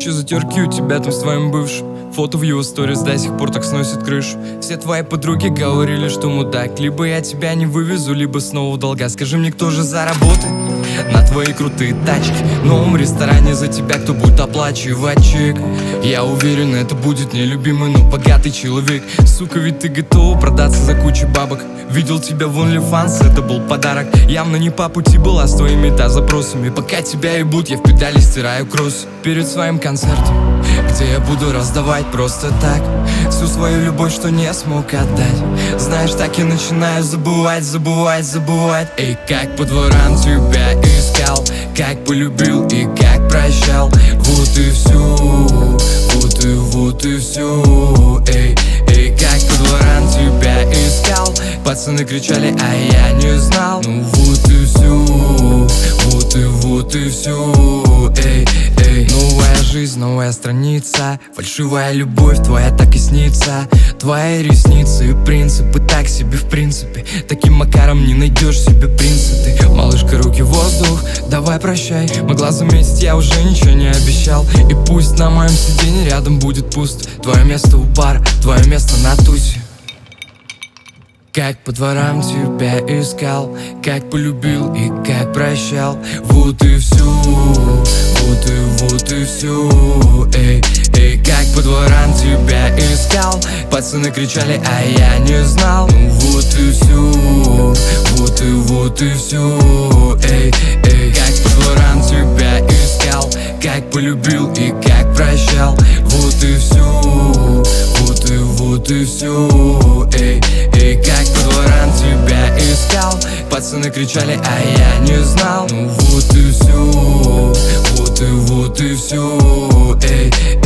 Че за терки у тебя там с твоим бывшим? Фото в его сторис до сих пор так сносит крышу. Все твои подруги говорили, что мудак. Либо я тебя не вывезу, либо снова в долга. Скажи мне, кто же заработает на твои крутые тачки? В новом ресторане за тебя кто будет оплачивать чек? Я уверен, это будет нелюбимый, но богатый человек. Сука, ведь ты готова продаться за кучу бабок. Видел тебя в OnlyFans, это был подарок. Явно не по пути была с твоими запросами. Пока тебя ебут, я в педали стираю кросс. Перед своим концертом, где я буду раздавать просто так всю свою любовь, что не смог отдать. Знаешь, так и начинаю забывать. Эй, как по дворам тебя искал, как полюбил и как прощал. Вот и все, вот и все. Эй, как по дворам тебя искал. Пацаны кричали, а я не знал. Ну вот и все, вот и все. Эй, новая жизнь, новая страница. Фальшивая любовь твоя так и снится. Твои ресницы и принципы так себе в принципе. Таким макаром не найдешь себе принца ты. Малышка, руки в воздух, давай прощай. Могла заметить, я уже ничего не обещал. И пусть на моем сиденье рядом будет пусто. Твое место у бара, твое место на тусе. Как по дворам тебя искал, как полюбил и как прощал. Вот и все, вот и все. Эй, как по дворам тебя искал. Пацаны кричали, а я не знал. Ну вот и все, вот и все. Эй, как по дворам тебя искал, как полюбил и как прощал. Вот и все, вот и все. Эй, как по дворам тебя искал. Пацаны кричали, а я не знал. Ну вот и все, вот и все. Эй,